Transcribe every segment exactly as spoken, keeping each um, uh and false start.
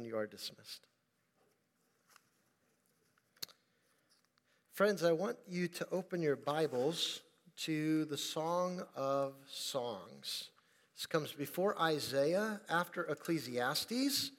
you are dismissed. Friends, I want you to open your Bibles to the Song of Songs. This comes before Isaiah, after Ecclesiastes.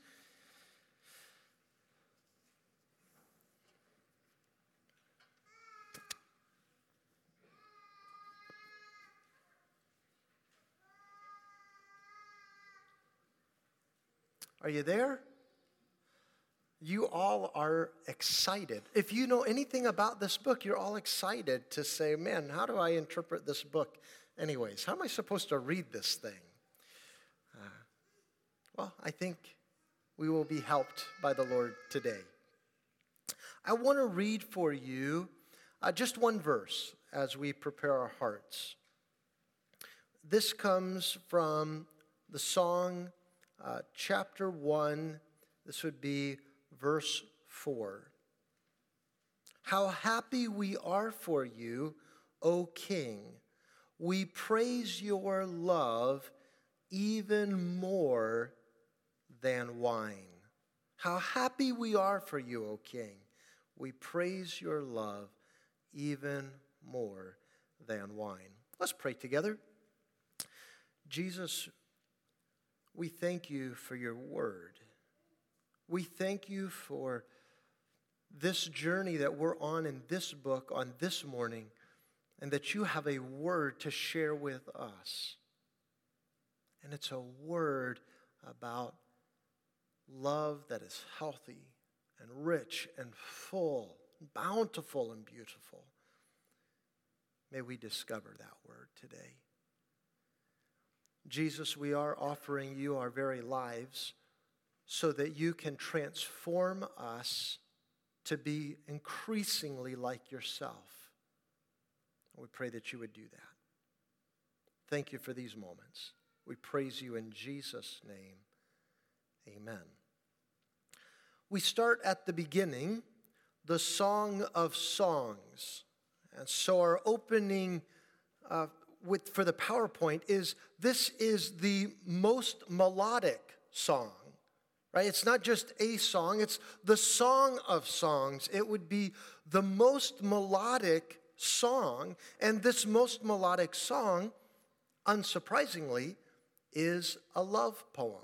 Are you there? You all are excited. If you know anything about this book, you're all excited to say, man, how do I interpret this book anyways? How am I supposed to read this thing? Uh, well, I think we will be helped by the Lord today. I want to read for you uh, just one verse as we prepare our hearts. This comes from the song Uh, chapter one, this would be verse four. How happy we are for you, O King. We praise your love even more than wine. How happy we are for you, O King. We praise your love even more than wine. Let's pray together. Jesus, we thank you for your word. We thank you for this journey that we're on in this book on this morning, and that you have a word to share with us. And it's a word about love that is healthy and rich and full, bountiful and beautiful. May we discover that word today. Jesus, we are offering you our very lives so that you can transform us to be increasingly like yourself. We pray that you would do that. Thank you for these moments. We praise you in Jesus' name. Amen. We start at the beginning, the Song of Songs. And so our opening uh, With, for the PowerPoint is this is the most melodic song, right? It's not just a song, it's the Song of Songs. It would be the most melodic song, and this most melodic song, unsurprisingly, is a love poem.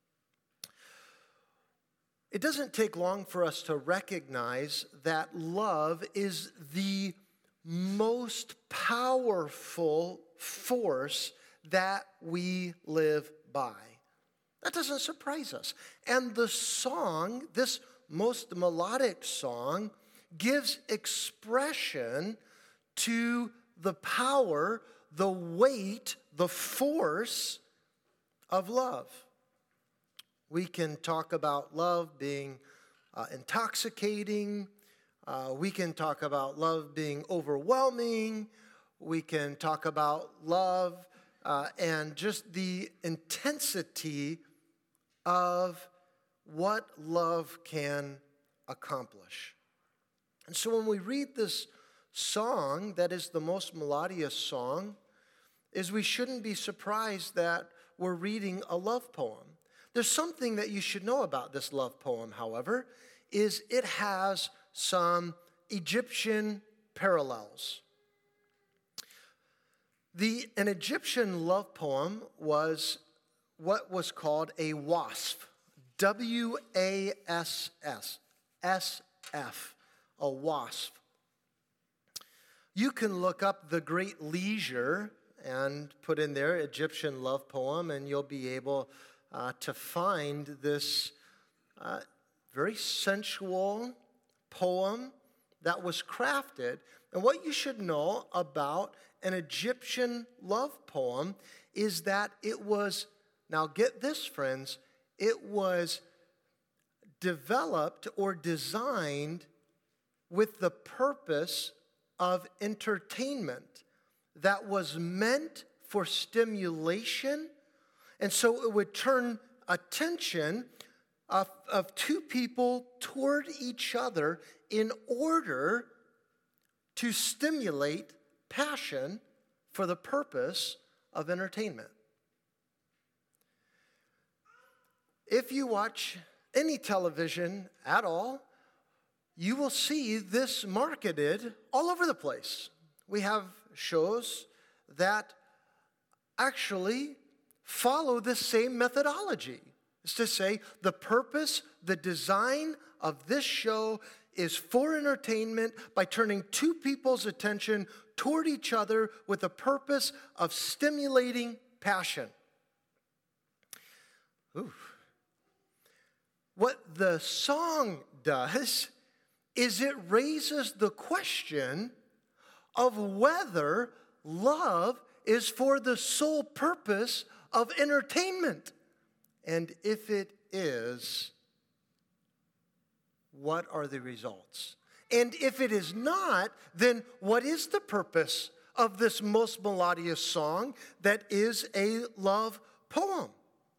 It doesn't take long for us to recognize that love is the most powerful force that we live by. That doesn't surprise us. And the song, this most melodic song, gives expression to the power, the weight, the force of love. We can talk about love being uh, intoxicating. Uh, we can talk about love being overwhelming. We can talk about love uh, and just the intensity of what love can accomplish. And so when we read this song that is the most melodious song, is we shouldn't be surprised that we're reading a love poem. There's something that you should know about this love poem, however, is it has some Egyptian parallels. The, an Egyptian love poem was what was called a wasf, W A S S, S F, a wasf. You can look up The Great Leisure and put in there Egyptian love poem, and you'll be able uh, to find this uh, very sensual poem that was crafted. And what you should know about an Egyptian love poem is that it was, now get this, friends, it was developed or designed with the purpose of entertainment that was meant for stimulation. And so it would turn attention of, of two people toward each other in order to stimulate passion for the purpose of entertainment. If you watch any television at all, you will see this marketed all over the place. We have shows that actually follow this same methodology. It's to say the purpose, the design of this show is for entertainment by turning two people's attention toward each other with the purpose of stimulating passion. Ooh. What the song does is it raises the question of whether love is for the sole purpose of entertainment. And if it is, what are the results? And if it is not, then what is the purpose of this most melodious song that is a love poem?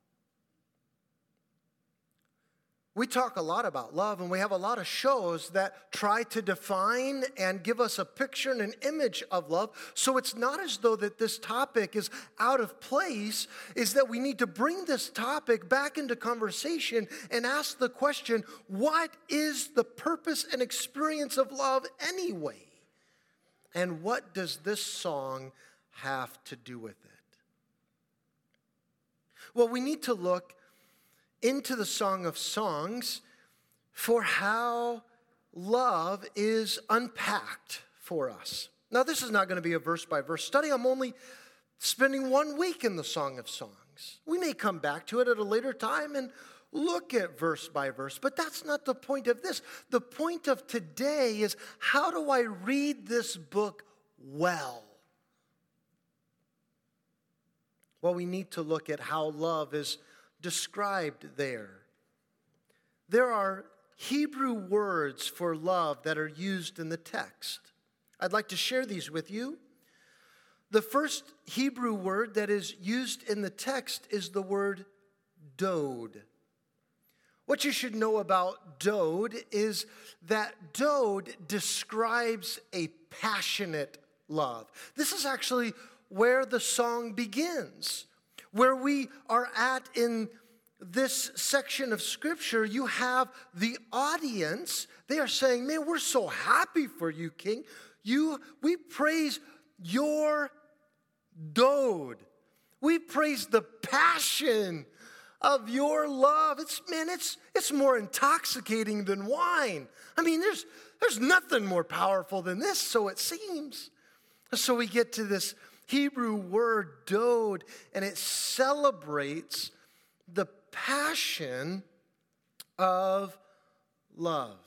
We talk a lot about love, and we have a lot of shows that try to define and give us a picture and an image of love. So it's not as though that this topic is out of place, is that we need to bring this topic back into conversation and ask the question, what is the purpose and experience of love anyway? And what does this song have to do with it? Well, we need to look into the Song of Songs for how love is unpacked for us. Now, this is not going to be a verse-by-verse study. I'm only spending one week in the Song of Songs. We may come back to it at a later time and look at verse by verse, but that's not the point of this. The point of today is, how do I read this book well? Well, we need to look at how love is described there. There are Hebrew words for love that are used in the text. I'd like to share these with you. The first Hebrew word that is used in the text is the word dode. What you should know about dode is that dode describes a passionate love. This is actually where the song begins. Where we are at in this section of Scripture, you have the audience. They are saying, man, we're so happy for you, King. You, we praise your dode. We praise the passion of your love. It's, man, it's, it's more intoxicating than wine. I mean, there's, there's nothing more powerful than this, so it seems. So we get to this Hebrew word dode, and it celebrates the passion of love.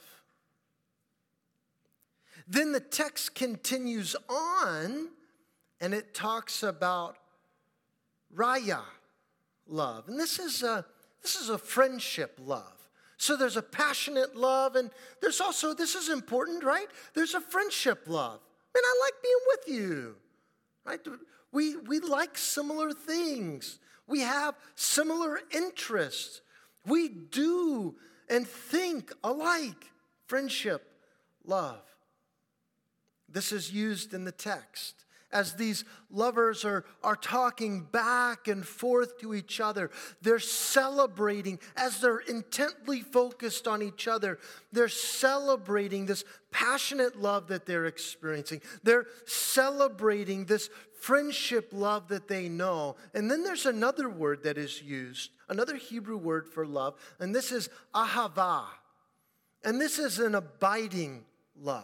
Then the text continues on, and it talks about raya love. And this is a, this is a friendship love. So there's a passionate love, and there's also, this is important, right? There's a friendship love. Man, I like being with you. Right? We, we like similar things. We have similar interests. We do and think alike. Friendship, love. This is used in the text. As these lovers are, are talking back and forth to each other, they're celebrating as they're intently focused on each other. They're celebrating this passionate love that they're experiencing. They're celebrating this friendship love that they know. And then there's another word that is used, another Hebrew word for love, and this is ahava. And this is an abiding love.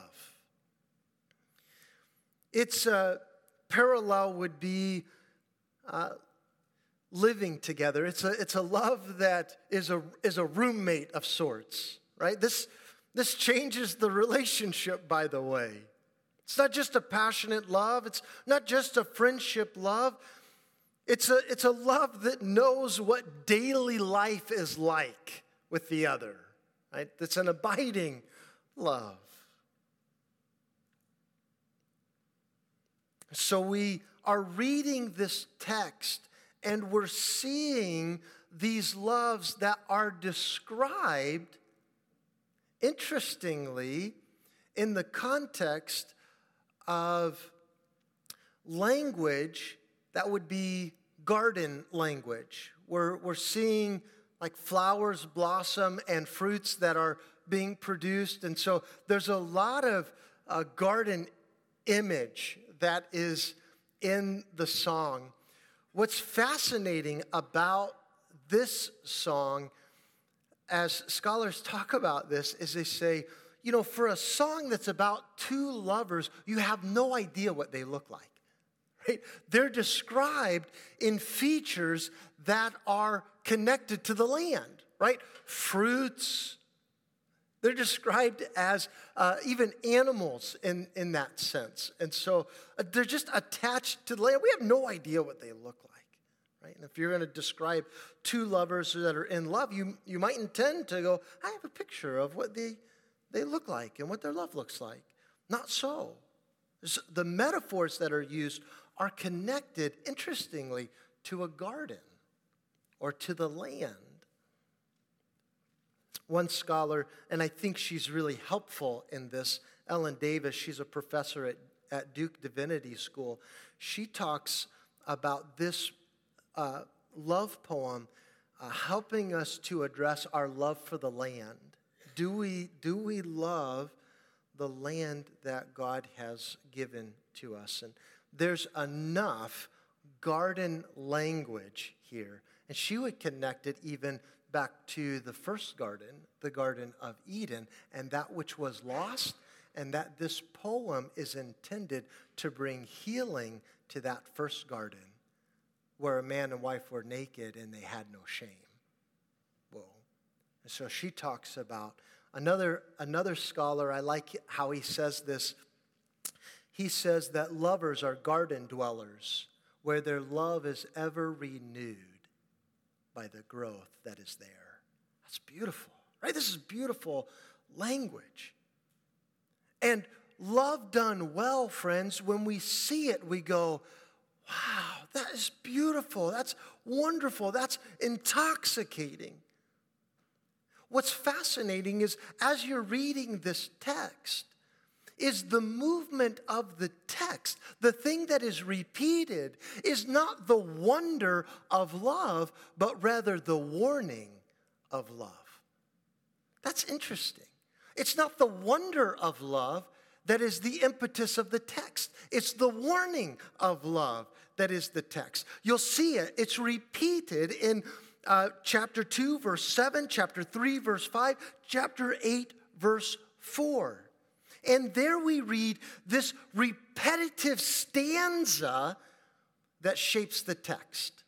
It's a parallel would be uh, living together. It's a, it's a love that is a, is a roommate of sorts, right? This, this changes the relationship, by the way. It's not just a passionate love. It's not just a friendship love. It's a, it's a love that knows what daily life is like with the other, right? It's an abiding love. So we are reading this text and we're seeing these loves that are described, interestingly, in the context of language that would be garden language. We're, we're seeing like flowers blossom and fruits that are being produced. And so there's a lot of uh, garden image that is in the song. What's fascinating about this song, as scholars talk about this, is they say, you know, for a song that's about two lovers, you have no idea what they look like. Right? They're described in features that are connected to the land, right? Fruits. They're described as uh, even animals in, in that sense. And so uh, they're just attached to the land. We have no idea what they look like, right? And if you're going to describe two lovers that are in love, you, you might intend to go, I have a picture of what they, they look like and what their love looks like. Not so. The metaphors that are used are connected, interestingly, to a garden or to the land. One scholar, and I think she's really helpful in this, Ellen Davis, she's a professor at, at Duke Divinity School. She talks about this uh, love poem uh, helping us to address our love for the land. Do we, do we love the land that God has given to us? And there's enough garden language here. And she would connect it even back to the first garden, the Garden of Eden, and that which was lost, and that this poem is intended to bring healing to that first garden where a man and wife were naked and they had no shame. Whoa. And so she talks about another, another scholar, I like how he says this. He says that lovers are garden dwellers where their love is ever renewed by the growth that is there. That's beautiful, right? This is beautiful language. And love done well, friends, when we see it, we go, wow, that is beautiful. That's wonderful. That's intoxicating. What's fascinating is as you're reading this text, is the movement of the text. The thing that is repeated is not the wonder of love, but rather the warning of love. That's interesting. It's not the wonder of love that is the impetus of the text. It's the warning of love that is the text. You'll see it. It's repeated in uh, chapter two, verse seven, chapter three, verse five, chapter eight, verse four. And there we read this repetitive stanza that shapes the text.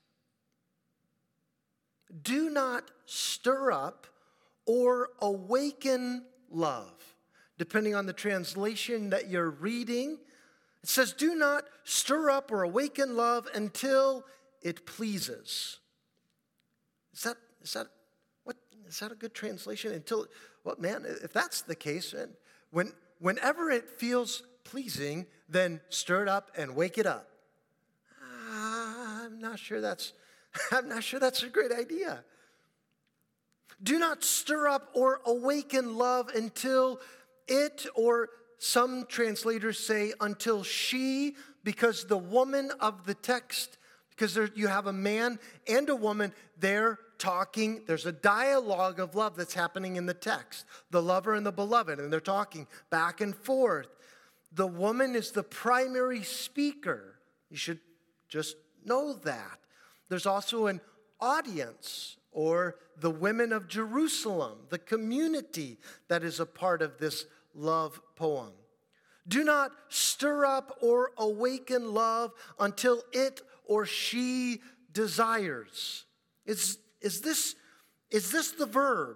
Do not stir up or awaken love. Depending on the translation that you're reading, it says, do not stir up or awaken love until it pleases. Is that, is that, what, is that a good translation? Until, well, man, if that's the case, when, whenever it feels pleasing, then stir it up and wake it up. Uh, I'm not sure that's, I'm not sure that's a great idea. Do not stir up or awaken love until it, or some translators say until she, because the woman of the text, because there, you have a man and a woman, they're talking. There's a dialogue of love that's happening in the text. The lover and the beloved, and they're talking back and forth. The woman is the primary speaker. You should just know that. There's also an audience, or the women of Jerusalem, the community that is a part of this love poem. Do not stir up or awaken love until it or she desires. Is, is, this, is this the verb?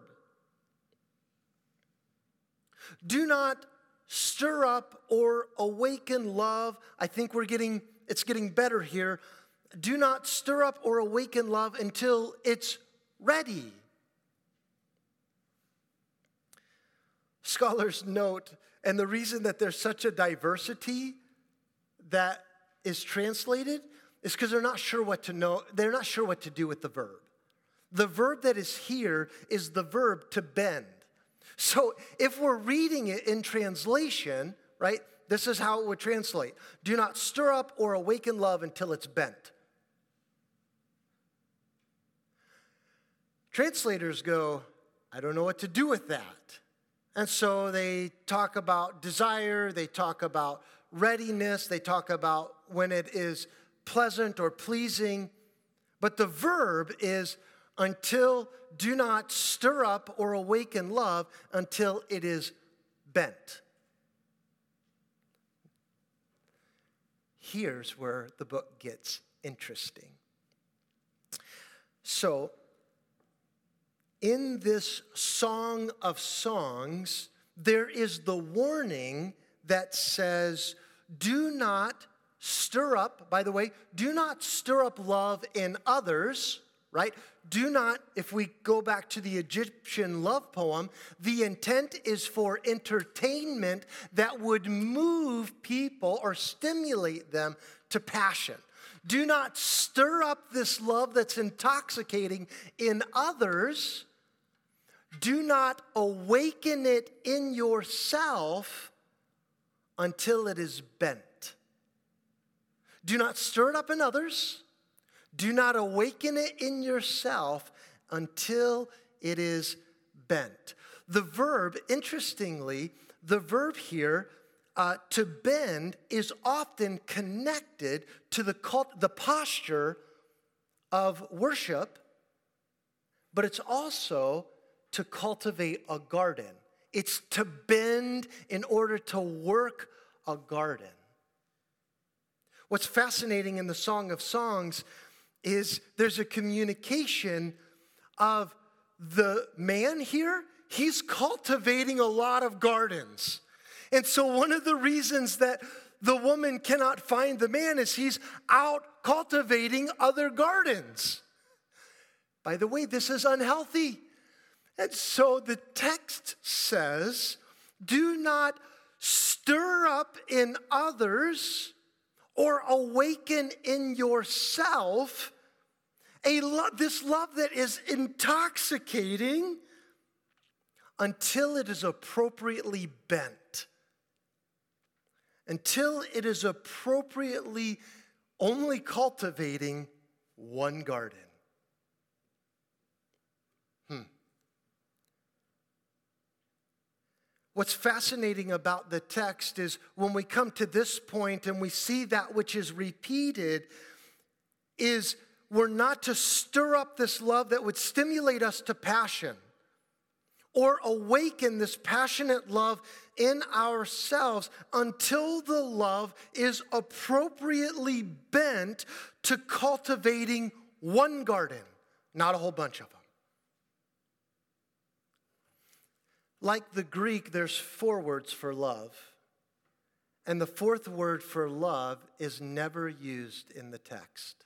Do not stir up or awaken love. I think we're getting, it's getting better here. Do not stir up or awaken love until it's ready. Scholars note, and the reason that there's such a diversity that is translated is because they're not sure what to know. They're not sure what to do with the verb. The verb that is here is the verb to bend. So if we're reading it in translation, right, this is how it would translate. Do not stir up or awaken love until it's bent. Translators go, I don't know what to do with that. And so they talk about desire, they talk about readiness, they talk about when it is pleasant or pleasing. But the verb is until, do not stir up or awaken love until it is bent. Here's where the book gets interesting. So, in this Song of Songs, there is the warning that says, do not stir up, by the way, do not stir up love in others, right? Do not, if we go back to the Egyptian love poem, the intent is for entertainment that would move people or stimulate them to passion. Do not stir up this love that's intoxicating in others. Do not awaken it in yourself until it is bent. Do not stir it up in others. Do not awaken it in yourself until it is bent. The verb, interestingly, the verb here, uh, to bend, is often connected to the cult, the posture of worship, but it's also to cultivate a garden. It's to bend in order to work a garden. What's fascinating in the Song of Songs is there's a communication of the man here, he's cultivating a lot of gardens. And so one of the reasons that the woman cannot find the man is he's out cultivating other gardens. By the way, this is unhealthy. And so the text says, do not stir up in others or awaken in yourself a lo- this love that is intoxicating until it is appropriately bent. Until it is appropriately only cultivating one garden. Hmm. What's fascinating about the text is when we come to this point and we see that which is repeated is we're not to stir up this love that would stimulate us to passion or awaken this passionate love in ourselves until the love is appropriately bent to cultivating one garden, not a whole bunch of them. Like the Greek, there's four words for love. And the fourth word for love is never used in the text.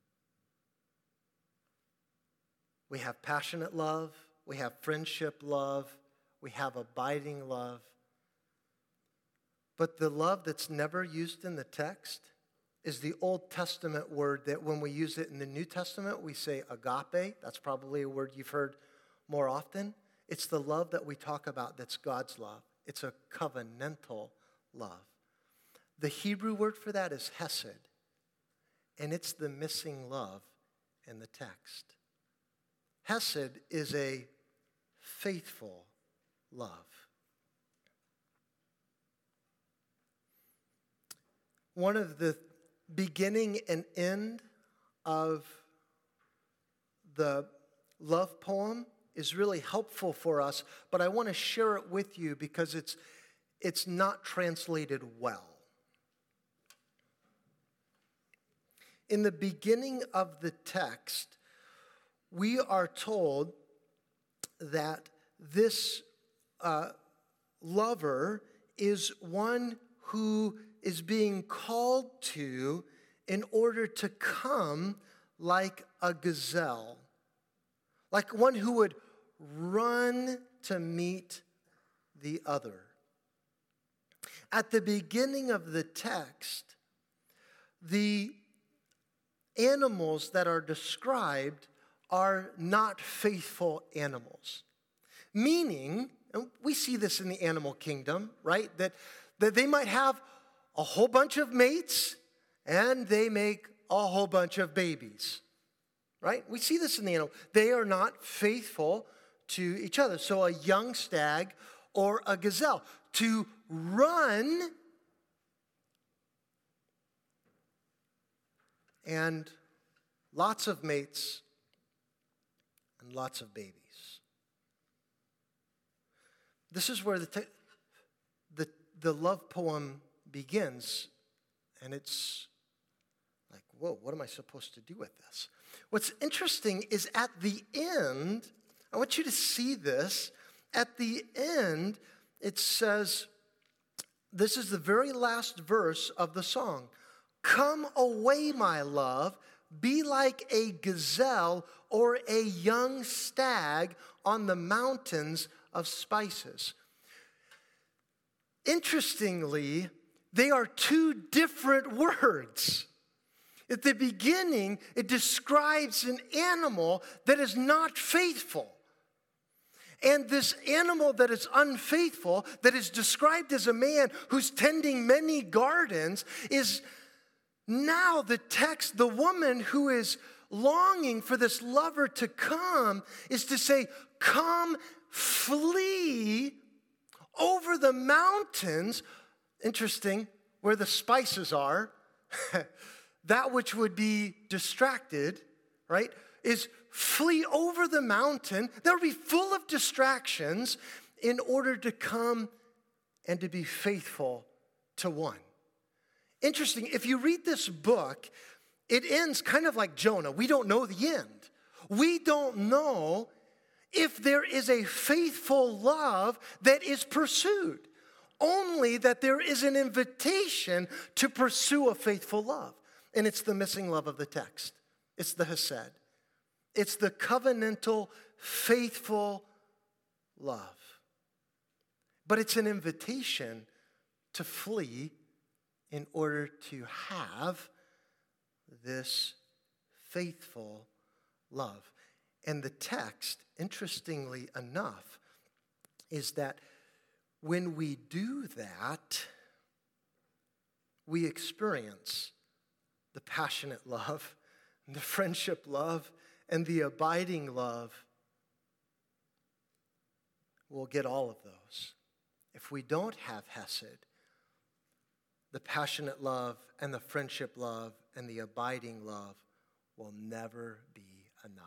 We have passionate love, we have friendship love, we have abiding love. But the love that's never used in the text is the Old Testament word that when we use it in the New Testament, we say agape. That's probably a word you've heard more often. It's the love that we talk about that's God's love. It's a covenantal love. The Hebrew word for that is hesed, and it's the missing love in the text. Hesed is a faithful love. One of the beginning and end of the love poem is really helpful for us, but I want to share it with you because it's, it's not translated well. In the beginning of the text, we are told that this uh, lover is one who is being called to in order to come like a gazelle, like one who would run to meet the other. At the beginning of the text, the animals that are described are not faithful animals. Meaning, and we see this in the animal kingdom, right? That, that they might have a whole bunch of mates and they make a whole bunch of babies. right? We see this in the animal. They are not faithful to each other. So a young stag or a gazelle, to run and lots of mates and lots of babies. This is where the, te- the, the love poem begins, and it's like, whoa, what am I supposed to do with this? What's interesting is at the end, I want you to see this, at the end, it says, this is the very last verse of the song. Come away, my love, be like a gazelle or a young stag on the mountains of spices. Interestingly, they are two different words. At the beginning, it describes an animal that is not faithful. And this animal that is unfaithful, that is described as a man who's tending many gardens, is now the text, the woman who is longing for this lover to come, is to say, come, flee over the mountains. Interesting, where the spices are, that which would be distracted, right, is flee over the mountain that would be full of distractions in order to come and to be faithful to one. Interesting, if you read this book, it ends kind of like Jonah. We don't know the end. We don't know if there is a faithful love that is pursued. Only that there is an invitation to pursue a faithful love. And it's the missing love of the text. It's the hesed. It's the covenantal, faithful love. But it's an invitation to flee in order to have this faithful love. And the text, interestingly enough, is that when we do that, we experience the passionate love, and the friendship love, and the abiding love. We'll get all of those. If we don't have hesed, the passionate love and the friendship love and the abiding love will never be enough.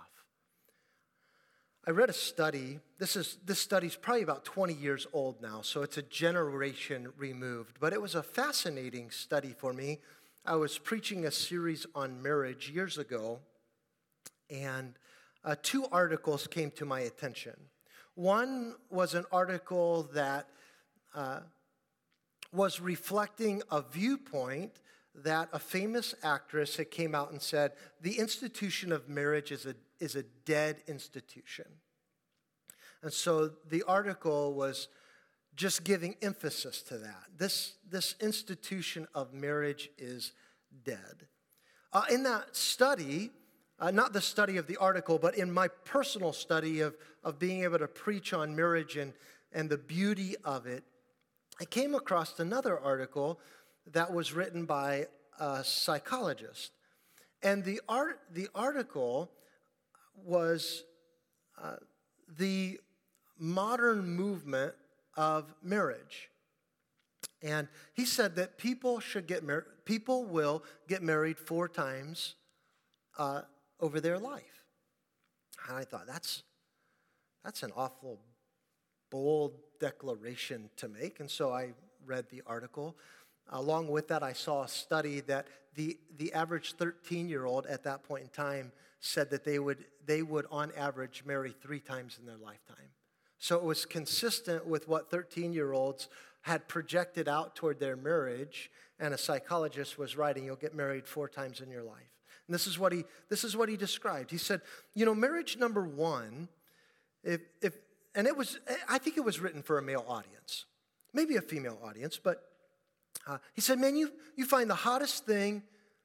I read a study, this is this study's probably about twenty years old now, so it's a generation removed, but it was a fascinating study for me. I was preaching a series on marriage years ago, and uh, two articles came to my attention. One was an article that uh, was reflecting a viewpoint that a famous actress had came out and said, the institution of marriage is a, is a dead institution. And so the article was just giving emphasis to that. This, this institution of marriage is dead. Uh, in that study, uh, not the study of the article, but in my personal study of, of being able to preach on marriage and, and the beauty of it, I came across another article that was written by a psychologist. And the art, the article was uh, the modern movement of marriage. And he said that people should get married, people will get married four times uh, over their life. And I thought, that's, that's an awful bold declaration to make. And so I read the article. Along with that, I saw a study that the, the average thirteen-year-old at that point in time said that they would, they would, on average, marry three times in their lifetime. So it was consistent with what thirteen-year-olds had projected out toward their marriage, and a psychologist was writing, you'll get married four times in your life. And this is what he, this is what he described. He said, you know, marriage number one, if, if, and it was, I think it was written for a male audience, maybe a female audience, but uh, he said, man, you, you find the hottest thing,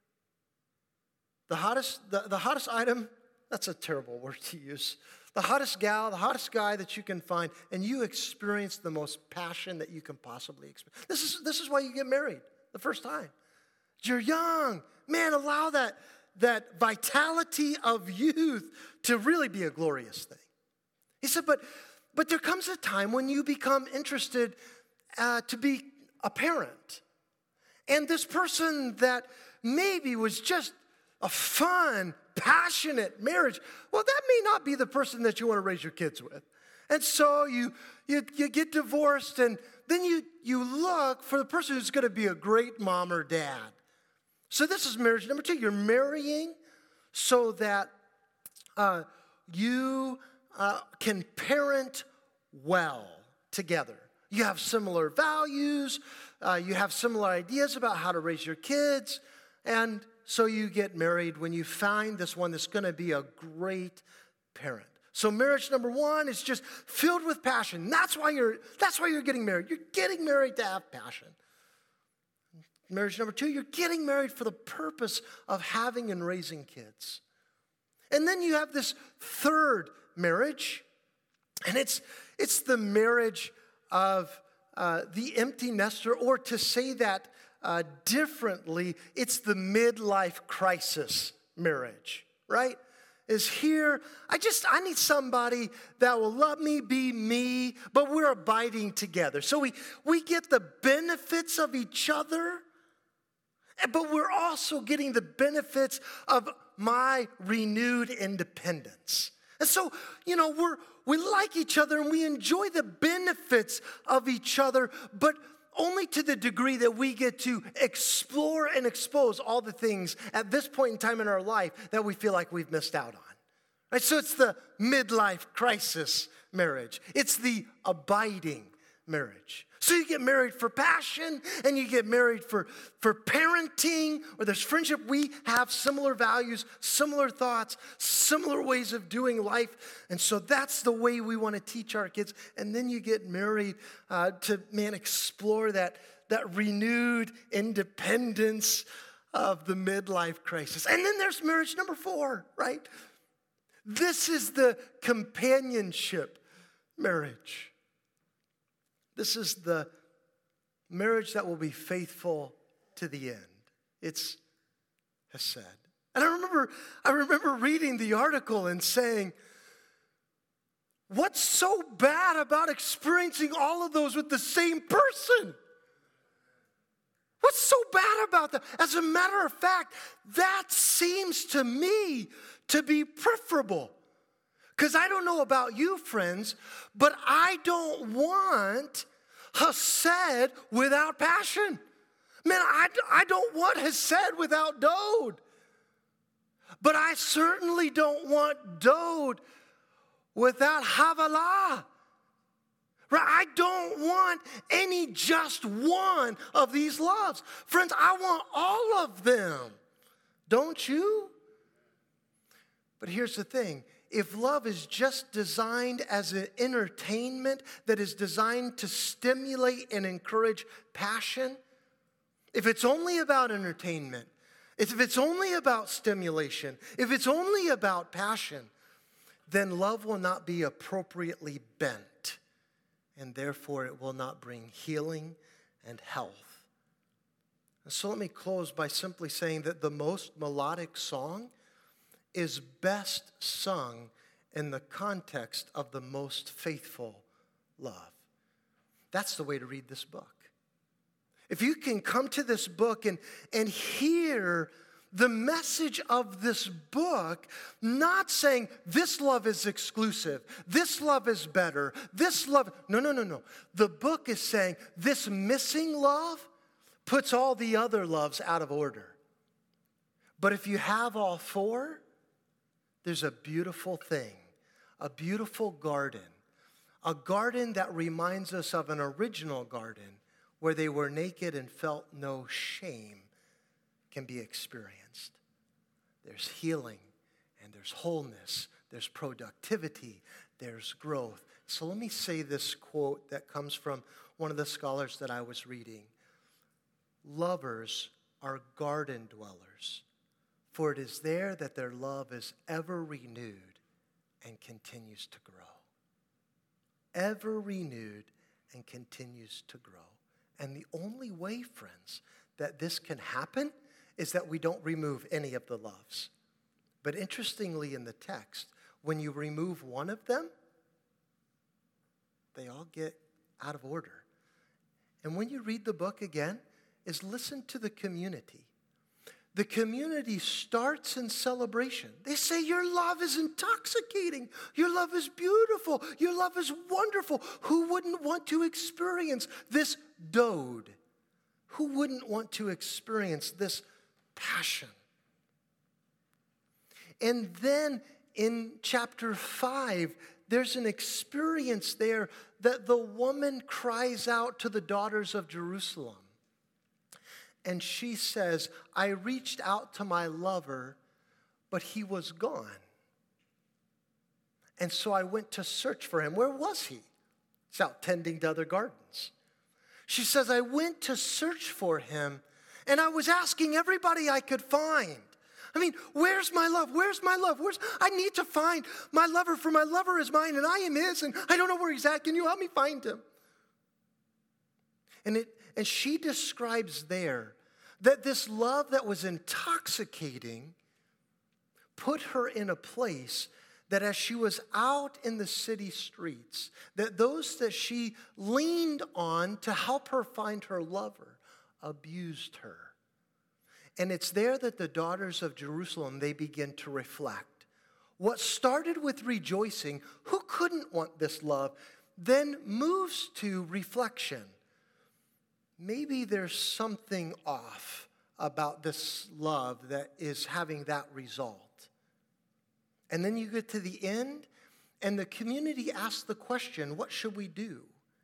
the hottest, the, the hottest item, that's a terrible word to use, the hottest gal, the hottest guy that you can find, and you experience the most passion that you can possibly experience. This is, this is why you get married the first time. You're young. Man, allow that, that vitality of youth to really be a glorious thing. He said, but, but there comes a time when you become interested uh, to be a parent. And this person that maybe was just a fun, passionate marriage, well, that may not be the person that you want to raise your kids with. And so you, you, you get divorced, and then you, you look for the person who's going to be a great mom or dad. So this is marriage number two. You're marrying so that uh, you uh, can parent well together. You have similar values. Uh, you have similar ideas about how to raise your kids. And so you get married when you find this one that's going to be a great parent. So marriage number one is just filled with passion. That's why you're, that's why you're getting married. You're getting married to have passion. Marriage number two, you're getting married for the purpose of having and raising kids. And then you have this third marriage, and it's, it's the marriage of uh, the empty nester, or to say that uh, differently, it's the midlife crisis marriage, right? Is here, I just, I need somebody that will love me, be me, but we're abiding together. So we, we get the benefits of each other, but we're also getting the benefits of my renewed independence. And so, you know, we're, we like each other and we enjoy the benefits of each other, but only to the degree that we get to explore and expose all the things at this point in time in our life that we feel like we've missed out on. Right? So it's the midlife crisis marriage. It's the abiding marriage. So you get married for passion, and you get married for, for parenting, or there's friendship. We have similar values, similar thoughts, similar ways of doing life. And so that's the way we want to teach our kids. And then you get married uh, to, man, explore that, that renewed independence of the midlife crisis. And then there's marriage number four, right? This is the companionship marriage. This is the marriage that will be faithful to the end. It's hesed. And I remember, I remember reading the article and saying, what's so bad about experiencing all of those with the same person? What's so bad about that? As a matter of fact, that seems to me to be preferable. Because I don't know about you, friends, but I don't want hesed without passion. Man, I, I don't want hesed without dode. But I certainly don't want dode without havilah. Right? I don't want any just one of these loves. Friends, I want all of them. Don't you? But here's the thing. If love is just designed as an entertainment that is designed to stimulate and encourage passion, if it's only about entertainment, if it's only about stimulation, if it's only about passion, then love will not be appropriately bent, and therefore it will not bring healing and health. And so let me close by simply saying that the most melodic song is best sung in the context of the most faithful love. That's the way to read this book. If you can come to this book and, and hear the message of this book, not saying this love is exclusive, this love is better, this love, no, no, no, no. The book is saying this missing love puts all the other loves out of order. But if you have all four, there's a beautiful thing, a beautiful garden, a garden that reminds us of an original garden where they were naked and felt no shame can be experienced. There's healing and there's wholeness, there's productivity, there's growth. So let me say this quote that comes from one of the scholars that I was reading. Lovers are garden dwellers, for it is there that their love is ever renewed and continues to grow. Ever renewed and continues to grow. And the only way, friends, that this can happen is that we don't remove any of the loves. But interestingly in the text, when you remove one of them, they all get out of order. And when you read the book again, is listen to the community. The community starts in celebration. They say, your love is intoxicating. Your love is beautiful. Your love is wonderful. Who wouldn't want to experience this dode? Who wouldn't want to experience this passion? And then in chapter five, there's an experience there that the woman cries out to the daughters of Jerusalem. And she says, I reached out to my lover, but he was gone. And so I went to search for him. Where was he? He's out tending to other gardens. She says, I went to search for him, and I was asking everybody I could find. I mean, where's my love? Where's my love? Where's I need to find my lover, for my lover is mine, and I am his, and I don't know where he's at. Can you help me find him? And it and she describes there that this love that was intoxicating put her in a place that as she was out in the city streets, that those that she leaned on to help her find her lover abused her. And it's there that the daughters of Jerusalem, they begin to reflect. What started with rejoicing, who couldn't want this love, then moves to reflection. Maybe there's something off about this love that is having that result. And then you get to the end, and the community asks the question, what should we do?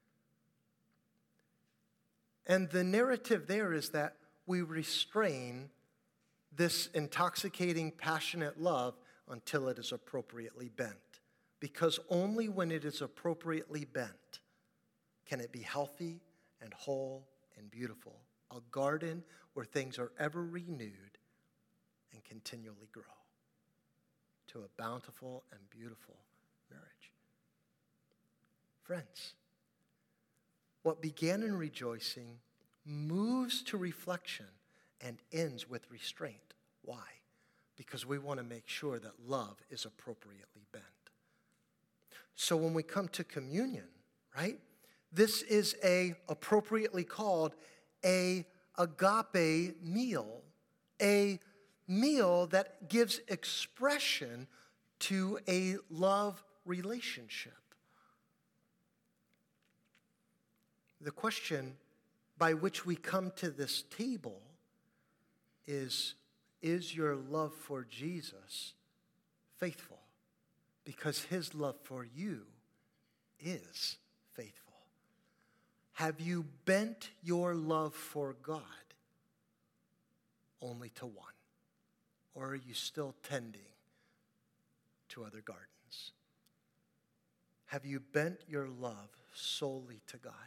And the narrative there is that we restrain this intoxicating, passionate love until it is appropriately bent. Because only when it is appropriately bent can it be healthy and whole and beautiful. A garden where things are ever renewed and continually grow to a bountiful and beautiful marriage. Friends, what began in rejoicing moves to reflection and ends with restraint. Why? Because we want to make sure that love is appropriately bent. So when we come to communion, right, this is a appropriately called a agape meal, a meal that gives expression to a love relationship. The question by which we come to this table is, is your love for Jesus faithful? Because his love for you is faithful. Have you bent your love for God only to one? Or are you still tending to other gardens? Have you bent your love solely to God?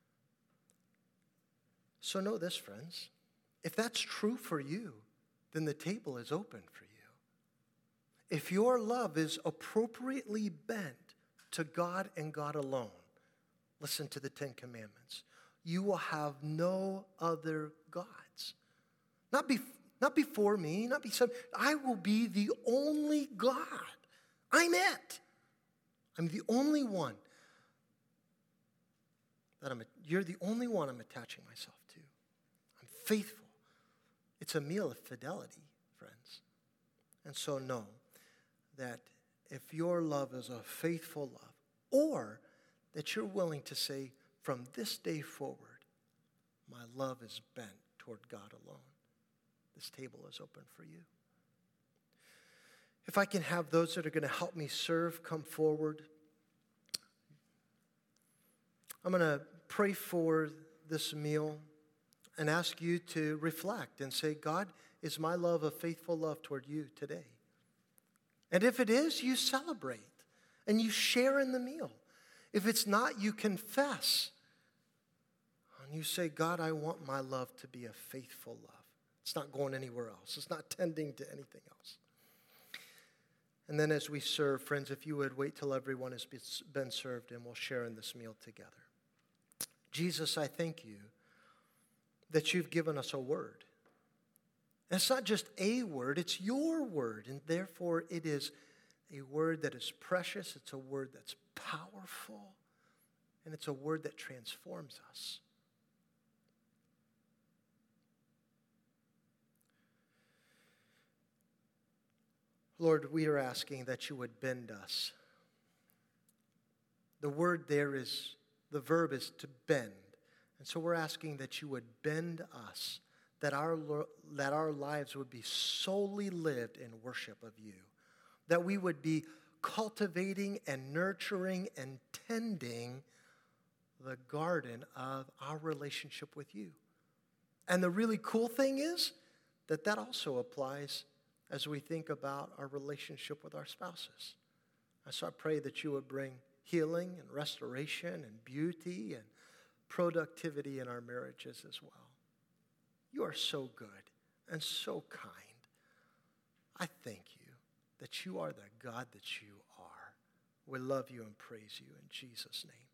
So know this, friends. If that's true for you, then the table is open for you. If your love is appropriately bent to God and God alone, listen to the Ten Commandments. You will have no other gods. Not, be, not before me, not beside me. I will be the only God. I'm it. I'm the only one that I'm, you're the only one I'm attaching myself to. I'm faithful. It's a meal of fidelity, friends. And so know that if your love is a faithful love, or that you're willing to say, from this day forward, my love is bent toward God alone, this table is open for you. If I can have those that are going to help me serve come forward. I'm going to pray for this meal and ask you to reflect and say, God, is my love a faithful love toward you today? And if it is, you celebrate and you share in the meal. If it's not, you confess. And you say, God, I want my love to be a faithful love. It's not going anywhere else. It's not tending to anything else. And then as we serve, friends, if you would wait till everyone has been served and we'll share in this meal together. Jesus, I thank you that you've given us a word. And it's not just a word, it's your word. And therefore, it is a word that is precious. It's a word that's powerful. And it's a word that transforms us. Lord, we are asking that you would bend us. The word there is, the verb is to bend. And so we're asking that you would bend us, that our, that our lives would be solely lived in worship of you, that we would be cultivating and nurturing and tending the garden of our relationship with you. And the really cool thing is that that also applies as we think about our relationship with our spouses. And so I pray that you would bring healing and restoration and beauty and productivity in our marriages as well. You are so good and so kind. I thank you that you are the God that you are. We love you and praise you in Jesus' name.